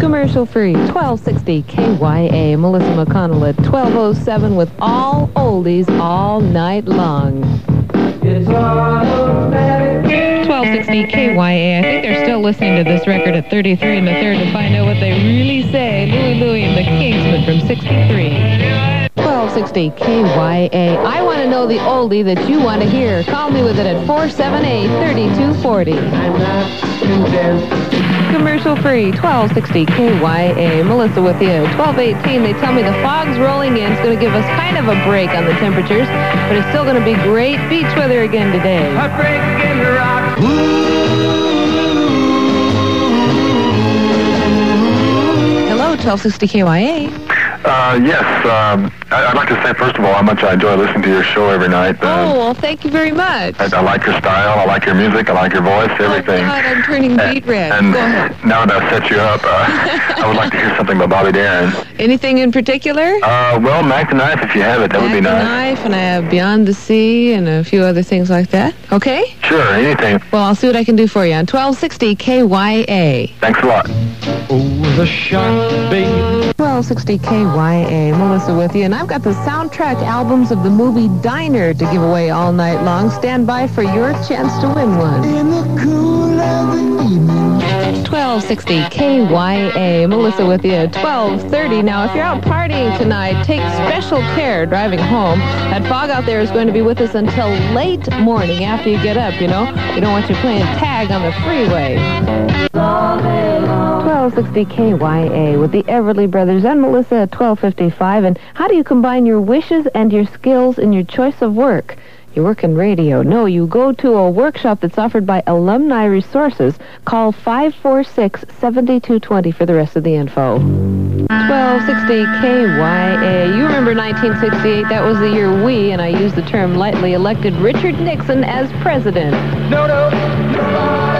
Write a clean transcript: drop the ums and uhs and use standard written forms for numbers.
Commercial free, 1260 KYA. Melissa McConnell at 1207 with all oldies all night long. 1260 KYA. I think they're still listening to this record at 33 and a third to find out what they really say. Louie Louie and the Kingsmen from 63. 1260 KYA. I want to know the oldie that you want to hear. Call me with it at 478-3240. I'm not convinced. Commercial free, 1260 KYA. Melissa with you. 1218, they tell me the fog's rolling in. It's going to give us kind of a break on the temperatures, but it's still going to be great beach weather again today. A break in the rock. Hello, 1260 KYA. Yes, I'd like to say, first of all, how much I enjoy listening to your show every night. Well, thank you very much. I like your style, I like your music, I like your voice, everything. Oh, God, I'm turning beat red. And Go ahead. now that I've set you up, I would like to hear something by Bobby Darin. Anything in particular? Well, Mac the Knife, if you have it, that would be Mac the nice. Knife, and I have Beyond the Sea and a few other things like that. Okay? Sure, anything. Well, I'll see what I can do for you on 1260 KYA. Thanks a lot. Oh, the shark bait. 1260 KYA, Melissa with you, and I've got the soundtrack albums of the movie Diner to give away all night long. Stand by for your chance to win one. In the cool of the evening. 1260 KYA, Melissa with you, 1230. Now, if you're out partying tonight, take special care driving home. That fog out there is going to be with us until late morning after you get up, you know. We don't want you playing tag on the freeway. 1260 KYA with the Everly Brothers and Melissa at 1255. And how do you combine your wishes and your skills in your choice of work? You work in radio. No, you go to a workshop that's offered by Alumni Resources. Call 546-7220 for the rest of the info. 1260 KYA. You remember 1968. That was the year we, and I use the term lightly, elected Richard Nixon as president. No.